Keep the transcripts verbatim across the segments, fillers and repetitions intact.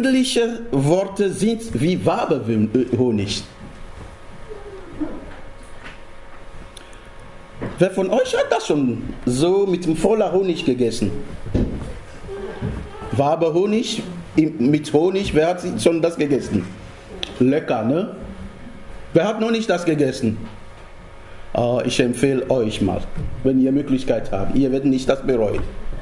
freundliche Worte sind wie Wabenhonig. Wer von euch hat das schon so mit dem voller Honig gegessen? Wabenhonig mit Honig, wer hat schon das gegessen? Lecker, ne? Wer hat noch nicht das gegessen? Oh, ich empfehle euch mal, wenn ihr Möglichkeit habt. Ihr werdet nicht das bereuen.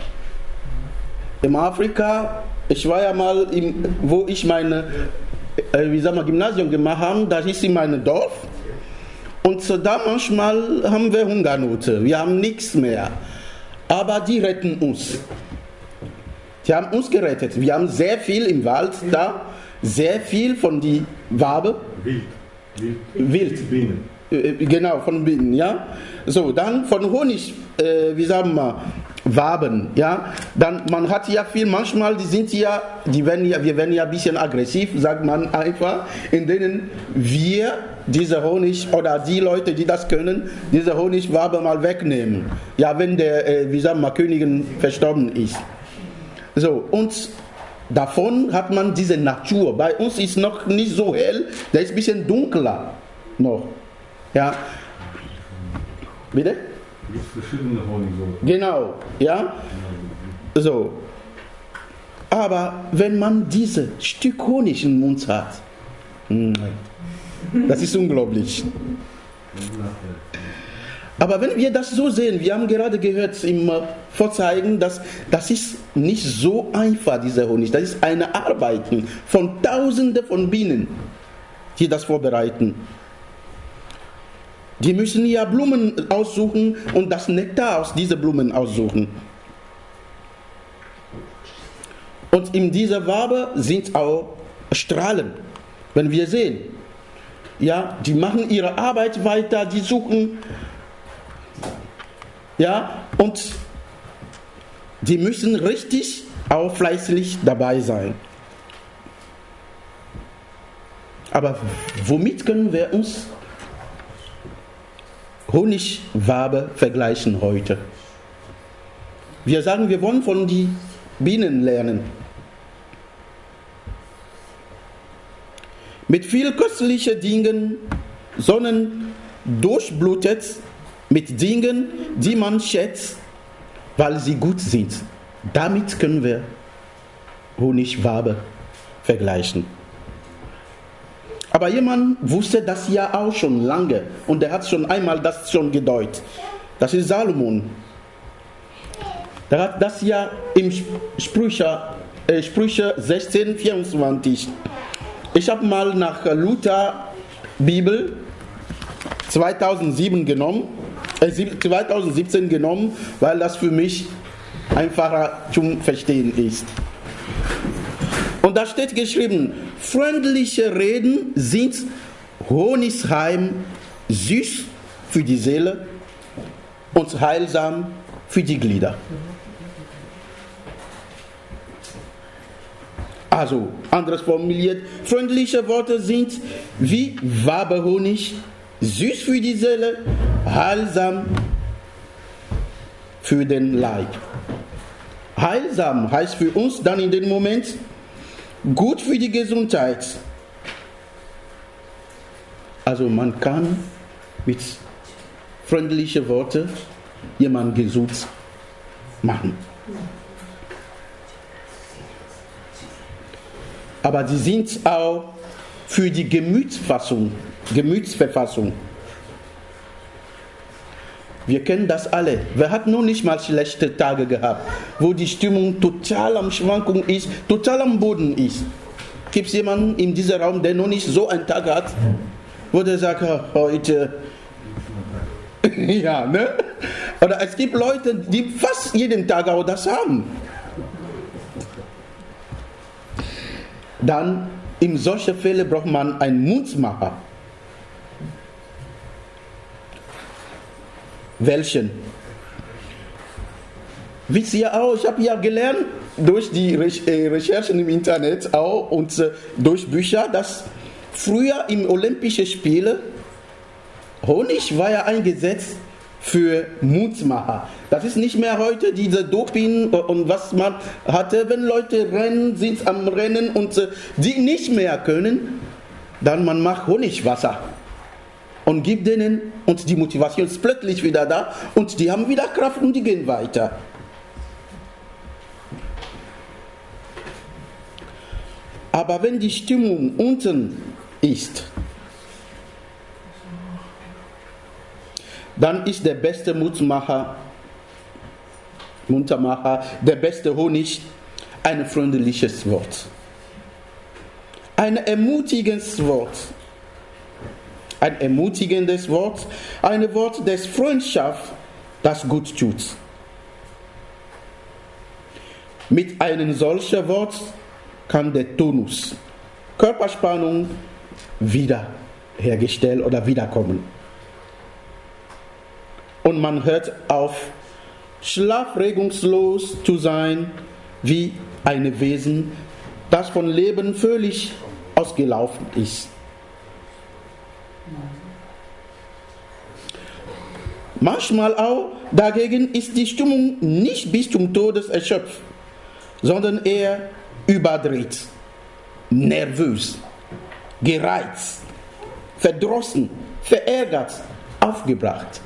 In Afrika, ich war ja mal, im, wo ich meine, äh, wie sagen wir, Gymnasium gemacht habe, da hieß in meinem Dorf. Und so da manchmal haben wir Hungernote, wir haben nichts mehr. Aber die retten uns. Die haben uns gerettet. Wir haben sehr viel im Wald da, sehr viel von die Wabe. Wild. Wild. Wild. Bienen. Genau, von Bienen, ja. So, dann von Honig, äh, wie sagen wir, Waben, ja. Dann, man hat ja viel, manchmal, die sind ja, die werden ja, wir werden ja ein bisschen aggressiv, sagt man einfach, in denen wir diese Honig, oder die Leute, die das können, diese Honigwabe mal wegnehmen. Ja, wenn der, äh, wie sagen wir, Königin verstorben ist. So, und davon hat man diese Natur. Bei uns ist noch nicht so hell, der ist ein bisschen dunkler noch. Ja. Bitte? Es gibt verschiedene Honigsorten. Genau, ja. So. Aber wenn man dieses Stück Honig im Mund hat, das ist unglaublich. Aber wenn wir das so sehen, wir haben gerade gehört im Vorzeigen, dass das ist nicht so einfach, dieser Honig. Das ist eine Arbeit von Tausenden von Bienen, die das vorbereiten. Die müssen ja Blumen aussuchen und das Nektar aus diesen Blumen aussuchen. Und in dieser Wabe sind auch Strahlen. Wenn wir sehen, ja, die machen ihre Arbeit weiter, die suchen, ja, und die müssen richtig auch fleißig dabei sein. Aber womit können wir uns Honigwabe vergleichen heute? Wir sagen, wir wollen von den Bienen lernen. Mit viel köstlichen Dingen, sondern durchblutet mit Dingen, die man schätzt, weil sie gut sind. Damit können wir Honigwabe vergleichen. Aber jemand wusste das ja auch schon lange und der hat schon einmal das schon gedeutet. Das ist Salomon. Der hat das ja im Sprüche, äh, Sprüche sechzehn vierundzwanzig. Ich habe mal nach Luther Bibel zweitausendsieben genommen, äh, zweitausendsiebzehn genommen, weil das für mich einfacher zum Verstehen ist. Und da steht geschrieben, freundliche Reden sind Honigheim, süß für die Seele und heilsam für die Glieder. Also, anders formuliert, freundliche Worte sind wie Wabenhonig, süß für die Seele, heilsam für den Leib. Heilsam heißt für uns dann in dem Moment gut für die Gesundheit. Also man kann mit freundlichen Worten jemanden gesund machen. Aber die sind auch für die Gemütsfassung, Gemütsverfassung. Wir kennen das alle. Wer hat noch nicht mal schlechte Tage gehabt, wo die Stimmung total am Schwankung ist, total am Boden ist? Gibt es jemanden in diesem Raum, der noch nicht so einen Tag hat, wo der sagt, heute, ja, ne? Oder es gibt Leute, die fast jeden Tag auch das haben. Dann, in solchen Fällen braucht man einen Mutmacher. Welchen? Wisst ihr auch, ich habe ja gelernt, durch die Recherchen im Internet auch und durch Bücher, dass früher im Olympischen Spiele Honig war ja eingesetzt für Mutmacher. Das ist nicht mehr heute diese Doping und was man hatte, wenn Leute rennen, sind am Rennen und die nicht mehr können, dann man macht Honigwasser und gibt denen und die Motivation ist plötzlich wieder da und die haben wieder Kraft und die gehen weiter. Aber wenn die Stimmung unten ist, dann ist der beste Mutmacher, Muntermacher, der beste Honig ein freundliches Wort. Ein ermutigendes Wort. Ein ermutigendes Wort, ein Wort des Freundschaft, das gut tut. Mit einem solchen Wort kann der Tonus, Körperspannung, wiederhergestellt oder wiederkommen. Und man hört auf, schlafregungslos zu sein, wie ein Wesen, das von Leben völlig ausgelaufen ist. Manchmal auch dagegen ist die Stimmung nicht bis zum Todes erschöpft, sondern eher überdreht, nervös, gereizt, verdrossen, verärgert, aufgebracht.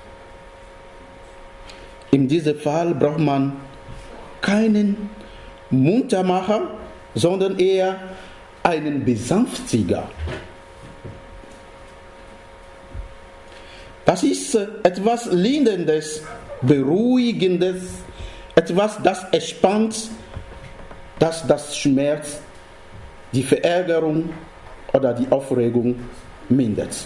In diesem Fall braucht man keinen Muntermacher, sondern eher einen Besänftiger. Das ist etwas Linderndes, Beruhigendes, etwas, das entspannt, das das Schmerz, die Verärgerung oder die Aufregung mindert.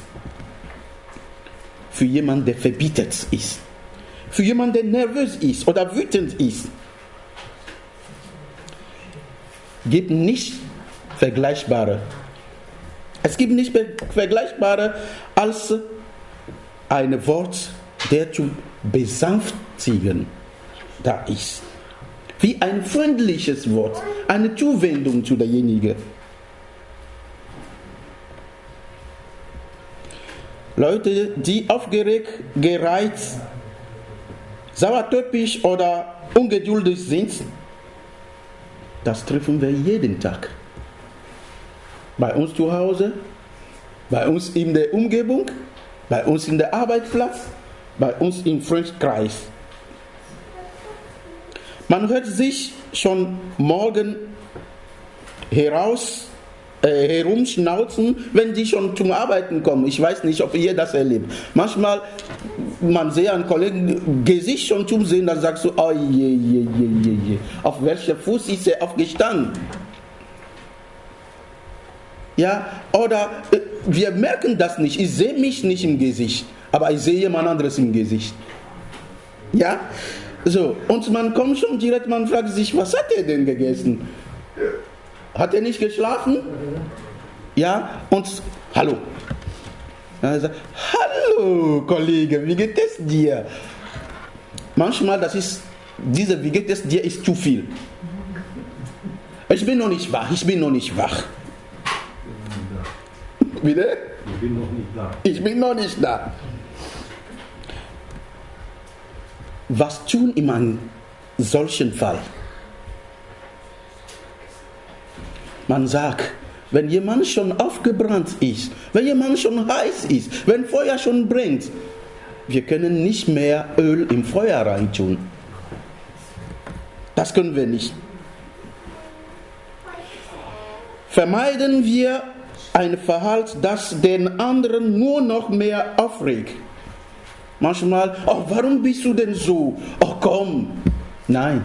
Für jemanden, der verbittert ist, für jemanden, der nervös ist oder wütend ist, gibt nicht vergleichbare. Es gibt nicht vergleichbare als ein Wort, der zu besänftigen da ist. Wie ein freundliches Wort, eine Zuwendung zu derjenigen. Leute, die aufgeregt, gereizt, sauertöppisch oder ungeduldig sind, das treffen wir jeden Tag. Bei uns zu Hause, bei uns in der Umgebung, bei uns in der Arbeitsplatz, bei uns im Freundeskreis. Man hört sich schon morgen heraus, äh, herumschnauzen, wenn die schon zum Arbeiten kommen. Ich weiß nicht, ob ihr das erlebt. Manchmal, man sieht einen Kollegen Gesicht schon zum Sehen, dann sagst du, oh je, je, je, je, je. Auf welchem Fuß ist er aufgestanden? Ja, oder äh, wir merken das nicht. Ich sehe mich nicht im Gesicht, aber ich sehe jemand anderes im Gesicht. Ja, so. Und man kommt schon direkt, man fragt sich, was hat er denn gegessen? Hat er nicht geschlafen? Ja, und hallo. Dann sagt, hallo Kollege, wie geht es dir? Manchmal, das ist, diese wie geht es dir ist zu viel. Ich bin noch nicht wach, ich bin noch nicht wach. Bitte? Ich bin noch nicht da. Ich bin noch nicht da. Was tun in einem solchen Fall? Man sagt, wenn jemand schon aufgebrannt ist, wenn jemand schon heiß ist, wenn Feuer schon brennt, wir können nicht mehr Öl im Feuer reintun. Das können wir nicht. Vermeiden wir ein Verhalten, das den anderen nur noch mehr aufregt. Manchmal, oh, warum bist du denn so? Oh, komm. Nein.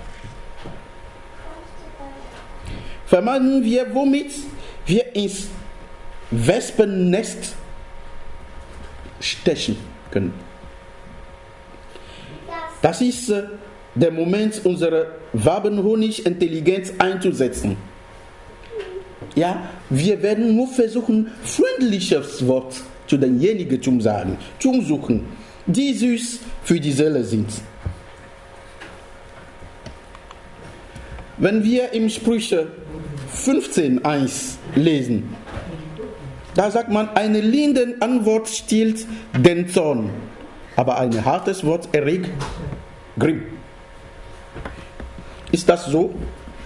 Vermeiden wir, womit wir ins Wespennest stechen können. Das ist äh, der Moment, unsere Wabenhonig-Intelligenz einzusetzen. Ja, wir werden nur versuchen, freundliches Wort zu denjenigen zu sagen, zu suchen, die süß für die Seele sind. Wenn wir im Sprüche fünfzehn eins lesen, da sagt man, eine liebende Antwort stillt den Zorn, aber ein hartes Wort erregt Grimm. Ist das so?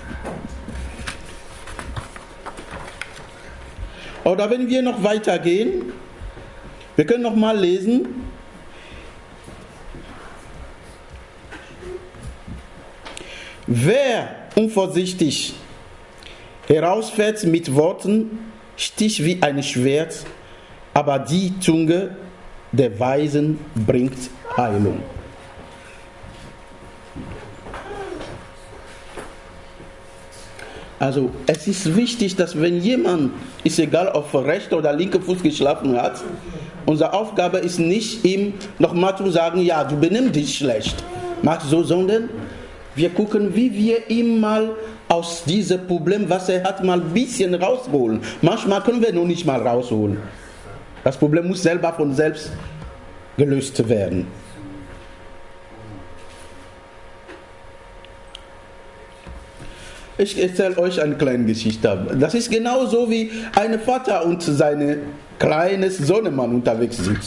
Oder wenn wir noch weitergehen, wir können noch mal lesen. Wer unvorsichtig herausfährt mit Worten, sticht wie ein Schwert, aber die Zunge der Weisen bringt Heilung. Also es ist wichtig, dass wenn jemand, ist egal ob rechter oder linker Fuß geschlafen hat, unsere Aufgabe ist nicht, ihm nochmal zu sagen, ja, du benimmst dich schlecht, mach so, sondern wir gucken, wie wir ihm mal aus diesem Problem, was er hat, mal ein bisschen rausholen. Manchmal können wir noch nicht mal rausholen. Das Problem muss selber von selbst gelöst werden. Ich erzähle euch eine kleine Geschichte. Das ist genauso wie ein Vater und sein kleines Sohnemann unterwegs sind.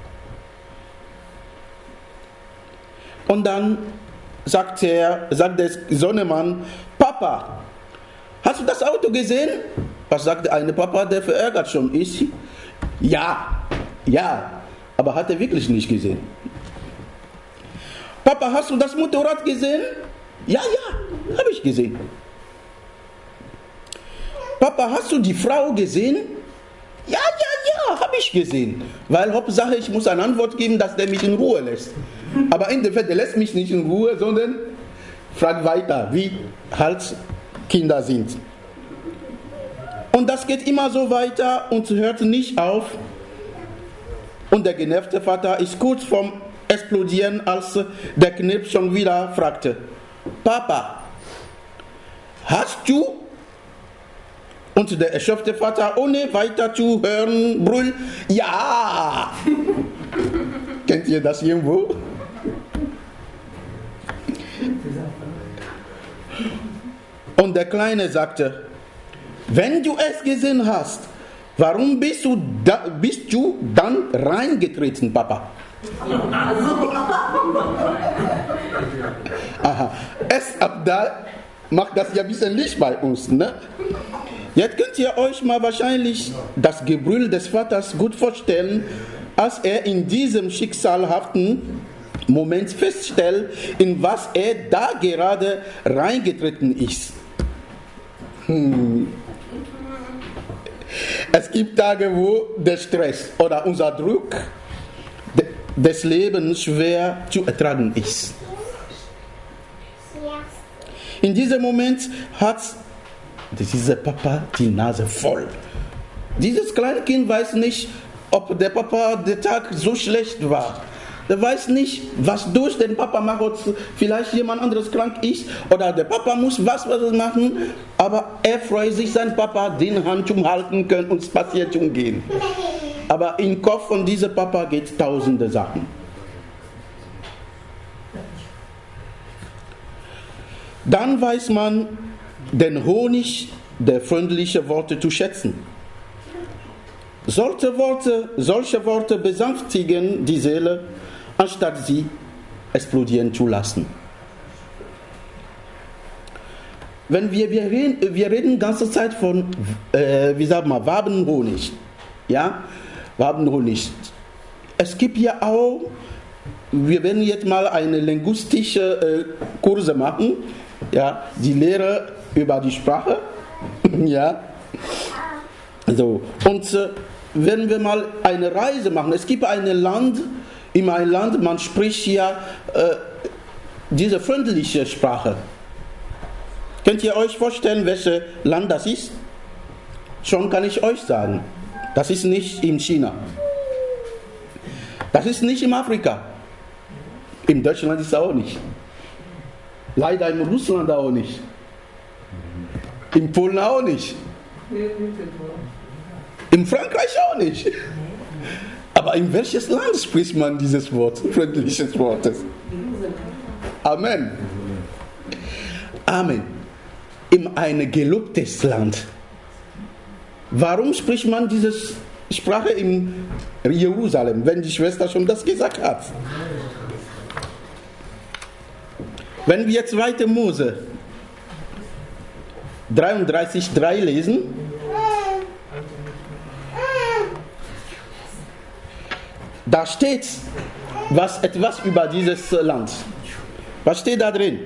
Und dann sagt, er, sagt der Sohnemann, Papa, hast du das Auto gesehen? Was sagt der eine Papa, der verärgert schon ist? Ja, ja, aber hat er wirklich nicht gesehen. Papa, hast du das Motorrad gesehen? Ja, ja, habe ich gesehen. Papa, hast du die Frau gesehen? Ja, ja, ja, habe ich gesehen. Weil Hauptsache, ich muss eine Antwort geben, dass der mich in Ruhe lässt. Aber in der Fall, der lässt mich nicht in Ruhe, sondern fragt weiter, wie halt Kinder sind. Und das geht immer so weiter und hört nicht auf. Und der genervte Vater ist kurz vorm Explodieren, als der Knecht schon wieder fragte, Papa, hast du? Und der erschöpfte Vater, ohne weiter zu hören, brüllt, ja! Kennt ihr das irgendwo? Und der Kleine sagte, wenn du es gesehen hast, warum bist du, da, bist du dann reingetreten, Papa? Aha, es ab da macht das ja ein bisschen Licht bei uns, ne? Jetzt könnt ihr euch mal wahrscheinlich das Gebrüll des Vaters gut vorstellen, als er in diesem schicksalhaften Moment feststellt, in was er da gerade reingetreten ist. Hm. Es gibt Tage, wo der Stress oder unser Druck des Lebens schwer zu ertragen ist. In diesem Moment hat dieser Papa die Nase voll. Dieses kleine Kind weiß nicht, ob der Papa der Tag so schlecht war. Der weiß nicht, was durch den Papa macht, ob vielleicht jemand anderes krank ist oder der Papa muss was, was machen. Aber er freut sich, sein Papa den Handschuh halten können und spazieren gehen. Aber im Kopf von diesem Papa geht tausende Sachen. Dann weiß man den Honig der freundlichen Worte zu schätzen. Solche Worte, solche Worte besänftigen die Seele, anstatt sie explodieren zu lassen. Wenn wir, wir reden, wir reden die ganze Zeit von, äh, wie sagt man, Wabenhonig. Ja, Wabenhonig. Es gibt ja auch, wir werden jetzt mal eine linguistische äh, Kurse machen, ja, die Lehre über die Sprache, ja, so, und äh, wenn wir mal eine Reise machen, es gibt ein Land, in einem Land, man spricht ja äh, diese freundliche Sprache. Könnt ihr euch vorstellen, welches Land das ist? Schon kann ich euch sagen, das ist nicht in China. Das ist nicht in Afrika. In Deutschland ist es auch nicht. Leider in Russland auch nicht. In Polen auch nicht. In Frankreich auch nicht. Aber in welches Land spricht man dieses Wort, freundliches Wortes? Amen. Amen. In ein gelobtes Land. Warum spricht man dieses Sprache in Jerusalem, wenn die Schwester schon das gesagt hat. Wenn wir zweite Mose dreiunddreißig drei lesen, da steht was, etwas über dieses Land. Was steht da drin?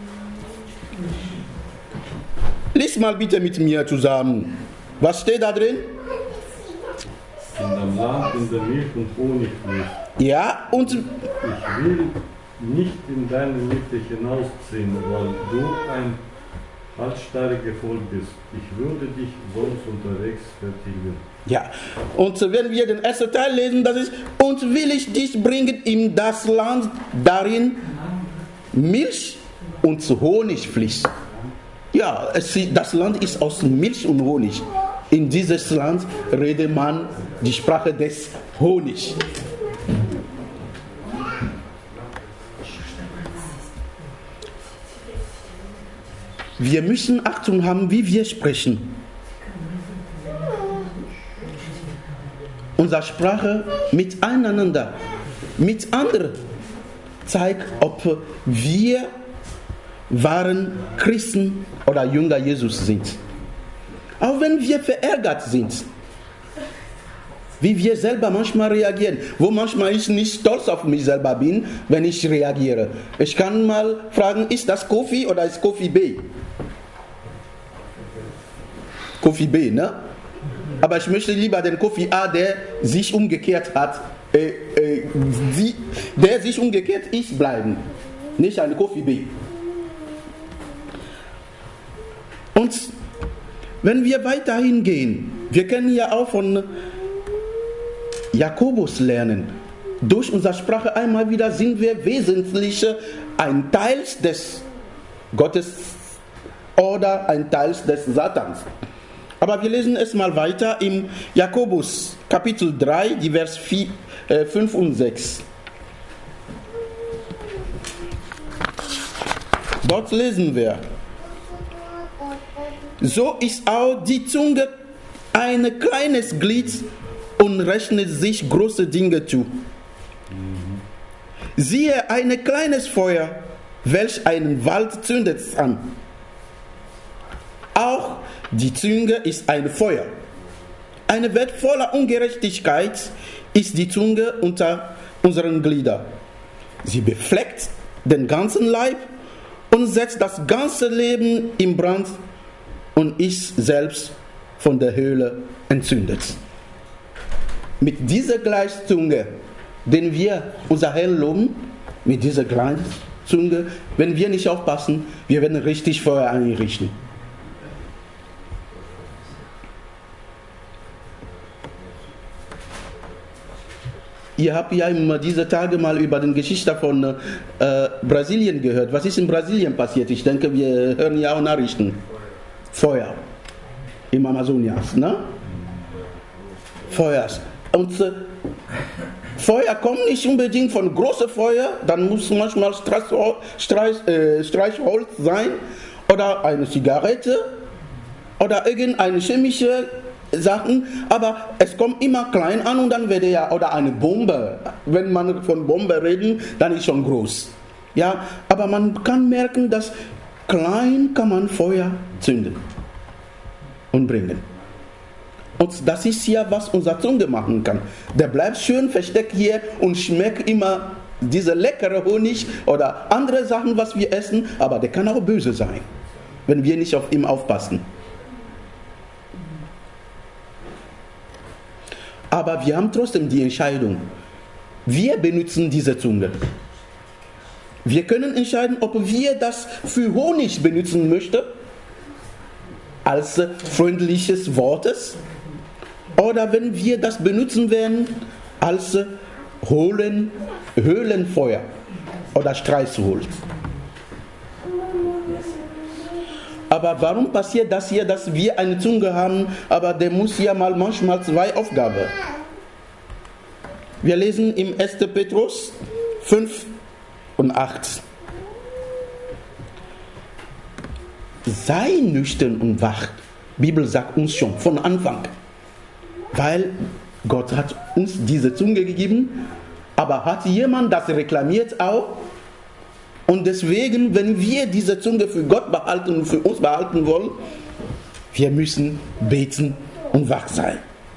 Lies mal bitte mit mir zusammen. Was steht da drin? In dem Land, in der Milch und Honig fließt. Ja, und ich will nicht in deine Mitte hinausziehen, weil du ein halsstarriges Volk bist. Ich würde dich sonst unterwegs vertilgen. Ja, und wenn wir den ersten Teil lesen, das ist, und will ich dich bringen in das Land, darin Milch und Honig fließt. Ja, es, das Land ist aus Milch und Honig. In dieses Land redet man die Sprache des Honigs. Wir müssen Achtung haben, wie wir sprechen. Unsere Sprache miteinander, mit anderen, zeigt, ob wir wahren Christen oder Jünger Jesus sind. Auch wenn wir verärgert sind, wie wir selber manchmal reagieren, wo manchmal ich nicht stolz auf mich selber bin, wenn ich reagiere. Ich kann mal fragen, ist das Kofi oder ist Kofi B? Kofi B, ne? Aber ich möchte lieber den Kofi A, der sich umgekehrt hat, äh, äh, die, der sich umgekehrt ist, bleiben. Nicht ein Kofi B. Und wenn wir weiterhin gehen, wir können ja auch von Jakobus lernen. Durch unsere Sprache einmal wieder sind wir wesentlich ein Teil des Gottes oder ein Teil des Satans. Aber wir lesen es mal weiter im Jakobus Kapitel drei, die Vers vier, äh, fünf und sechs. Dort lesen wir: So ist auch die Zunge ein kleines Glied und rechnet sich große Dinge zu. Siehe, ein kleines Feuer, welch einen Wald zündet an. Auch die Zunge ist ein Feuer. Eine Welt voller Ungerechtigkeit ist die Zunge unter unseren Gliedern. Sie befleckt den ganzen Leib und setzt das ganze Leben in Brand und ist selbst von der Höhle entzündet. Mit dieser Gleichzunge, den wir unser Herrn loben, mit dieser Gleichzunge, wenn wir nicht aufpassen, wir werden richtig Feuer einrichten. Ihr habt ja immer diese Tage mal über die Geschichte von äh, Brasilien gehört. Was ist in Brasilien passiert? Ich denke, wir hören ja auch Nachrichten. Feuer im Amazonas, ne? Feuer. Und äh, Feuer kommt nicht unbedingt von großem Feuer, dann muss manchmal Streichholz, Streich, äh, Streichholz sein oder eine Zigarette oder irgendeine chemische Sachen, aber es kommt immer klein an und dann wird ja, oder eine Bombe. Wenn man von Bombe reden, dann ist schon groß. Ja, aber man kann merken, dass klein kann man Feuer zünden und bringen. Und das ist ja, was unsere Zunge machen kann. Der bleibt schön versteckt hier und schmeckt immer diese leckere Honig oder andere Sachen, was wir essen, aber der kann auch böse sein, wenn wir nicht auf ihn aufpassen. Aber wir haben trotzdem die Entscheidung. Wir benutzen diese Zunge. Wir können entscheiden, ob wir das für Honig benutzen möchten, als freundliches Wortes, oder wenn wir das benutzen werden, als Höhlen, Höhlenfeuer oder Streichholz. Aber warum passiert das hier, dass wir eine Zunge haben, aber der muss ja mal manchmal zwei Aufgaben. Wir lesen im ersten Petrus fünf und acht. Sei nüchtern und wach. Die Bibel sagt uns schon von Anfang. Weil Gott hat uns diese Zunge gegeben, aber hat jemand das reklamiert auch? Und deswegen, wenn wir diese Zunge für Gott behalten und für uns behalten wollen, wir müssen beten und wach sein.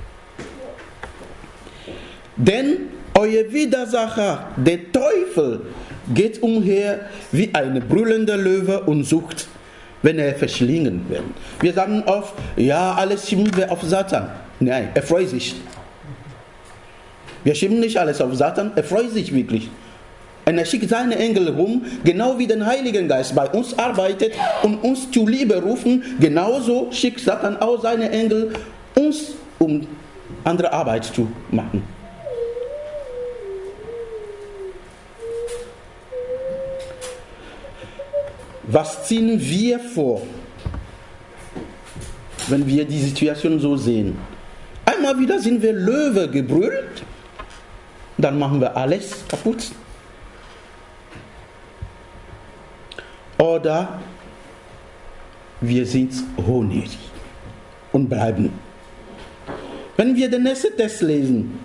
Denn euer Widersacher, der Teufel, geht umher wie ein brüllender Löwe und sucht, wenn er verschlingen wird. Wir sagen oft, ja, alles schieben wir auf Satan. Nein, er freut sich. Wir schieben nicht alles auf Satan, er freut sich wirklich. Und er schickt seine Engel rum, genau wie der Heilige Geist bei uns arbeitet und uns zu Liebe rufen, genauso schickt Satan auch seine Engel uns, um andere Arbeit zu machen. Was ziehen wir vor, wenn wir die Situation so sehen? Einmal wieder sind wir Löwe gebrüllt, dann machen wir alles kaputt. Oder wir sind Honig und bleiben. Wenn wir den nächsten Text lesen,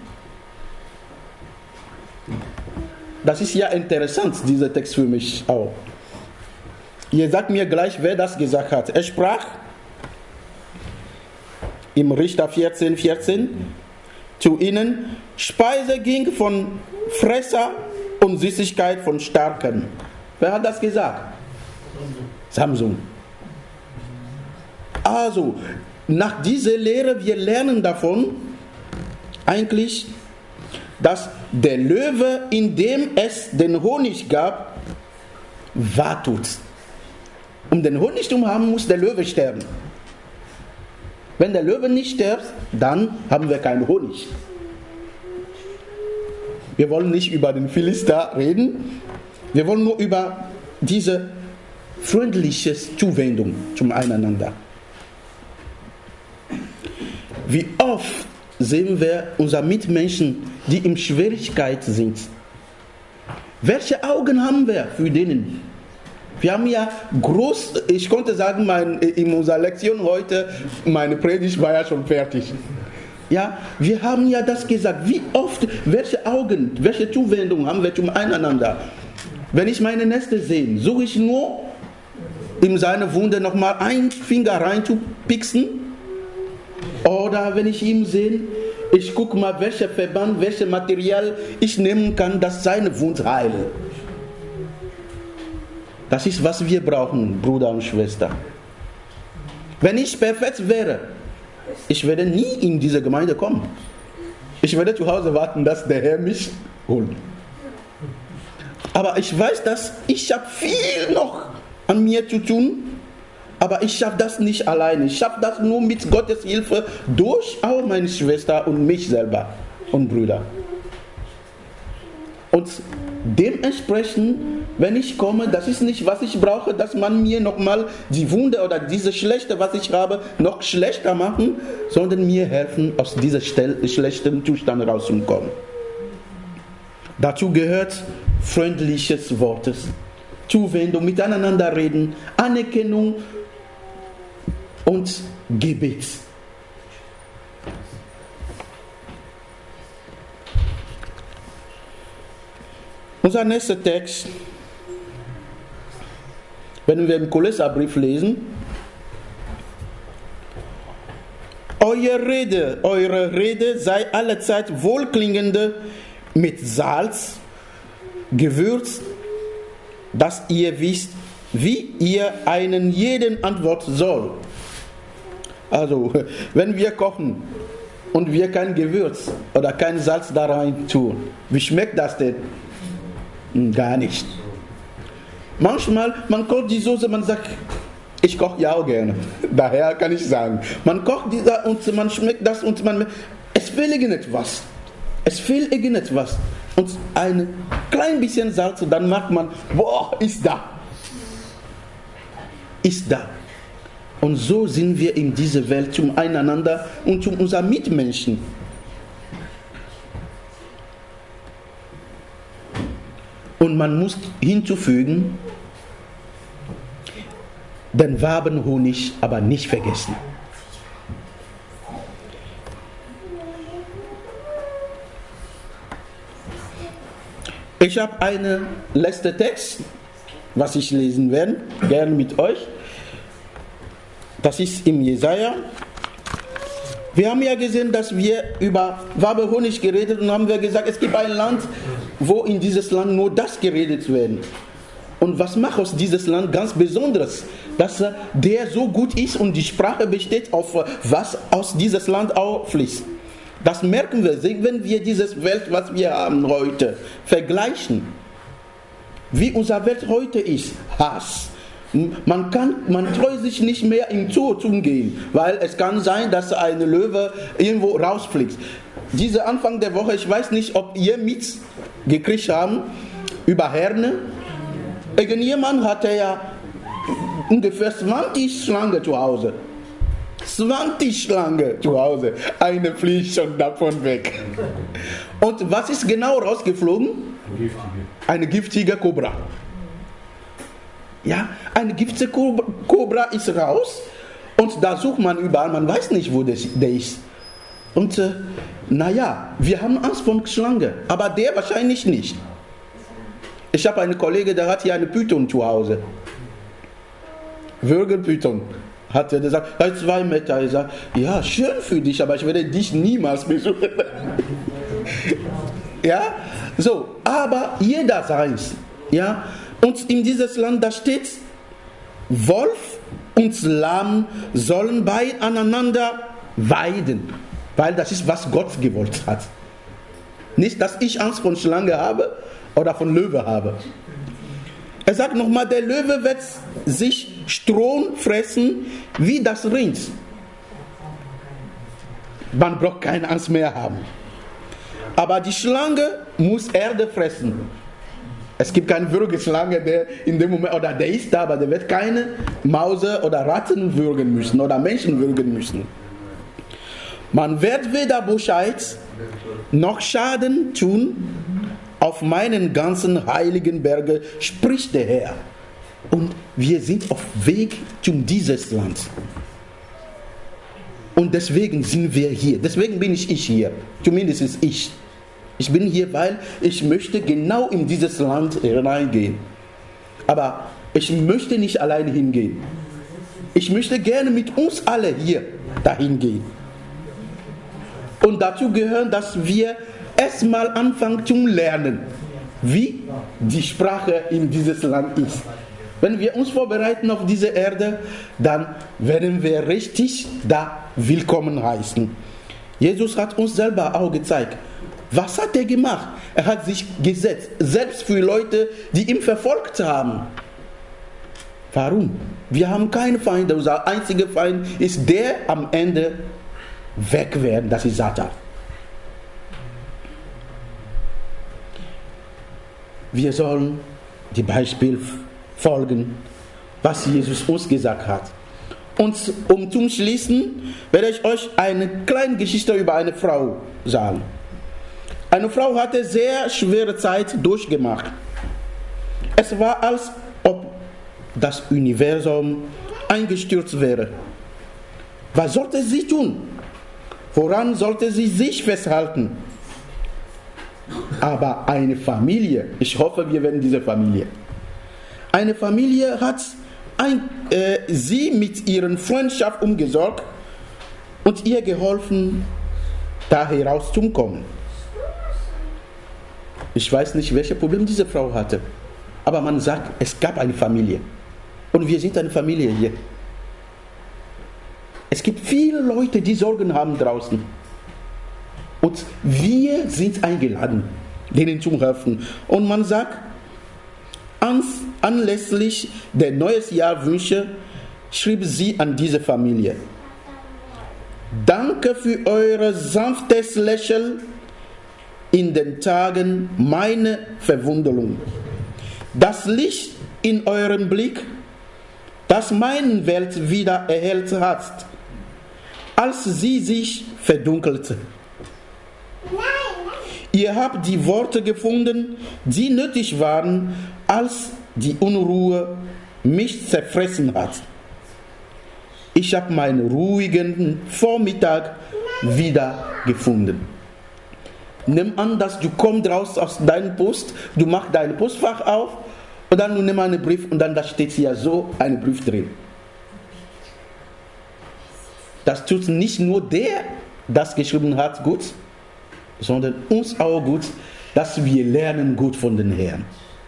das ist ja interessant, dieser Text für mich auch. Ihr sagt mir gleich, wer das gesagt hat. Er sprach im Richter vierzehn, vierzehn zu ihnen, Speise ging von Fresser und Süßigkeit von Starken. Wer hat das gesagt? Samson. Also, nach dieser Lehre, wir lernen davon eigentlich, dass der Löwe, in dem es den Honig gab, wartet. Um den Honig zu haben, muss der Löwe sterben. Wenn der Löwe nicht stirbt, dann haben wir keinen Honig. Wir wollen nicht über den Philister reden, wir wollen nur über diese freundliche Zuwendung zum Einander. Wie oft sehen wir unsere Mitmenschen, die in Schwierigkeit sind. Welche Augen haben wir für denen? Wir haben ja groß, ich konnte sagen, mein, in unserer Lektion heute, meine Predigt war ja schon fertig. Ja, wir haben ja das gesagt, wie oft, welche Augen, welche Zuwendung haben wir zum Einander? Wenn ich meine Nächste sehe, suche ich nur, in seine Wunde nochmal einen Finger reinzupixen. Oder wenn ich ihn sehe, ich gucke mal, welcher Verband, welches Material ich nehmen kann, dass seine Wunde heilt. Das ist, was wir brauchen, Bruder und Schwester. Wenn ich perfekt wäre, ich werde nie in diese Gemeinde kommen. Ich werde zu Hause warten, dass der Herr mich holt. Aber ich weiß, dass ich habe viel noch an mir zu tun, aber ich schaffe das nicht alleine. Ich schaffe das nur mit Gottes Hilfe durch auch meine Schwester und mich selber und Brüder. Und dementsprechend, wenn ich komme, das ist nicht, was ich brauche, dass man mir nochmal die Wunde oder diese Schlechte, was ich habe, noch schlechter machen, sondern mir helfen, aus diesem schlechten Zustand rauszukommen. Dazu gehört freundliches Wortes, Zuwendung, miteinander reden, Anerkennung und Gebet. Unser nächster Text, wenn wir im Kolosserbrief lesen, eure Rede, eure Rede sei allezeit wohlklingende mit Salz gewürzt, dass ihr wisst, wie ihr einen jeden antworten soll. Also, wenn wir kochen und wir kein Gewürz oder kein Salz da rein tun, wie schmeckt das denn? Gar nicht. Manchmal, man kocht die Soße, man sagt, ich koche ja auch gerne. Daher kann ich sagen, man kocht dieser und man schmeckt das und man, es fehlt irgendetwas. Es fehlt irgendetwas. Und ein klein bisschen Salz, dann macht man, boah, ist da. Ist da. Und so sind wir in dieser Welt zum Einander und zu unseren Mitmenschen. Und man muss hinzufügen, den Wabenhonig aber nicht vergessen. Ich habe einen letzten Text, was ich lesen werde, gerne mit euch. Das ist im Jesaja. Wir haben ja gesehen, dass wir über Wabe Honig geredet und haben wir gesagt, es gibt ein Land, wo in dieses Land nur das geredet wird. Und was macht aus dieses Land ganz Besonderes? Dass der so gut ist und die Sprache besteht auf was aus dieses Land auch fließt. Das merken wir, wenn wir dieses Welt, was wir haben heute, vergleichen. Wie unsere Welt heute ist, Hass. Man kann, man traut sich nicht mehr im Zoo zu gehen, weil es kann sein, dass eine Löwe irgendwo rausfliegt. Diese Anfang der Woche, ich weiß nicht, ob ihr mitgekriegt habt über Herne. Irgendjemand hatte ja ungefähr zwanzig Schlangen zu Hause. zwanzig Schlangen zu Hause. Eine fliegt schon davon weg. Und was ist genau rausgeflogen? Giftige. Eine giftige Kobra. Ja, eine giftige Kobra ist raus und da sucht man überall, man weiß nicht, wo der ist. Und äh, naja, wir haben Angst vor Schlange, aber der wahrscheinlich nicht. Ich habe einen Kollegen, der hat hier eine Python zu Hause. Würgel-Python. Hat er gesagt, er ist zwei Meter. Ich sage, ja, schön für dich, aber ich werde dich niemals besuchen. Ja, so, aber jeder seins. Ja, und in dieses Land, da steht, Wolf und Lamm sollen beieinander weiden. Weil das ist, was Gott gewollt hat. Nicht, dass ich Angst vor Schlange habe oder von Löwe habe. Er sagt nochmal, der Löwe wird sich Stroh fressen wie das Rind. Man braucht keine Angst mehr haben. Aber die Schlange muss Erde fressen. Es gibt keine Würgeschlange, der in dem Moment, oder der ist da, aber der wird keine Mause oder Ratten würgen müssen oder Menschen würgen müssen. Man wird weder Bosheit noch Schaden tun auf meinen ganzen heiligen Berge, spricht der Herr. Und wir sind auf Weg zu dieses Land. Und deswegen sind wir hier. Deswegen bin ich, ich hier. Zumindest ist ich. Ich bin hier, weil ich möchte genau in dieses Land hineingehen. Aber ich möchte nicht alleine hingehen. Ich möchte gerne mit uns alle hier dahin gehen. Und dazu gehört, dass wir erstmal anfangen zu lernen, wie die Sprache in dieses Land ist. Wenn wir uns vorbereiten auf diese Erde, dann werden wir richtig da willkommen heißen. Jesus hat uns selber auch gezeigt. Was hat er gemacht? Er hat sich gesetzt, selbst für Leute, die ihn verfolgt haben. Warum? Wir haben keine Feinde. Unser einziger Feind ist der am Ende weg werden. Das ist Satan. Wir sollen die Beispiel folgen, was Jesus uns gesagt hat. Und um zum Schließen werde ich euch eine kleine Geschichte über eine Frau sagen. Eine Frau hatte sehr schwere Zeit durchgemacht. Es war, als ob das Universum eingestürzt wäre. Was sollte sie tun? Woran sollte sie sich festhalten? Aber eine Familie, ich hoffe, wir werden diese Familie. Eine Familie hat ein, äh, sie mit ihrer Freundschaft umgesorgt und ihr geholfen, da herauszukommen. Ich weiß nicht, welche Probleme diese Frau hatte. Aber man sagt, es gab eine Familie. Und wir sind eine Familie hier. Es gibt viele Leute, die Sorgen haben draußen. Und wir sind eingeladen, denen zu helfen. Und man sagt, anlässlich der neues Jahrwünsche schrieb sie an diese Familie. Danke für euer sanftes Lächeln in den Tagen meiner Verwunderung. Das Licht in eurem Blick, das meine Welt wieder erhellt hat, als sie sich verdunkelte. Ihr habt die Worte gefunden, die nötig waren, als die Unruhe mich zerfressen hat. Ich habe meinen ruhigen Vormittag wieder gefunden. Nimm an, dass du kommst raus aus deinem Post, du machst dein Postfach auf und dann du nimmst einen Brief und dann da steht ja so ein Brief drin. Das tut nicht nur der, das geschrieben hat, gut, sondern uns auch gut, dass wir lernen gut von den Herrn.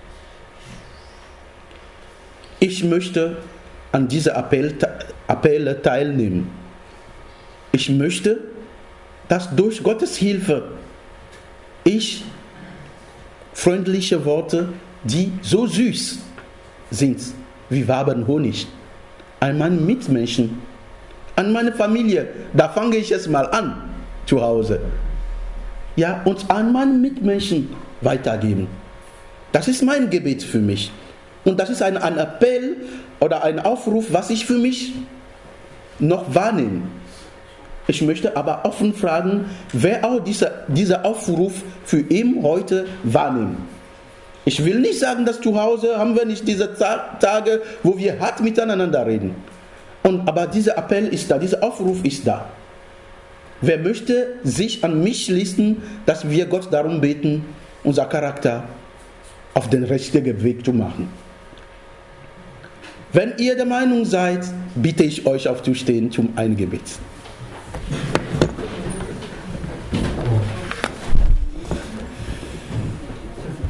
Ich möchte an dieser Appell, Appelle teilnehmen. Ich möchte, dass durch Gottes Hilfe ich freundliche Worte, die so süß sind wie Wabenhonig, an meine Mitmenschen, an meine Familie, da fange ich es mal an, zu Hause, ja, und an meine Mitmenschen weitergeben. Das ist mein Gebet für mich. Und das ist ein, ein Appell oder ein Aufruf, was ich für mich noch wahrnehme. Ich möchte aber offen fragen, wer auch dieser, dieser Aufruf für ihn heute wahrnimmt. Ich will nicht sagen, dass zu Hause haben wir nicht diese Tage, wo wir hart miteinander reden. Und, aber dieser Appell ist da, dieser Aufruf ist da. Wer möchte sich an mich schließen, dass wir Gott darum beten, unser Charakter auf den richtigen Weg zu machen? Wenn ihr der Meinung seid, bitte ich euch aufzustehen zum Eingebet.